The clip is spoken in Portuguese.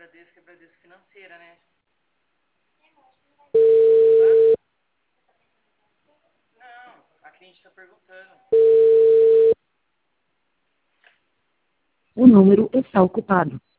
Bradesco Financeira, né? Não, a cliente tá perguntando. O número está ocupado.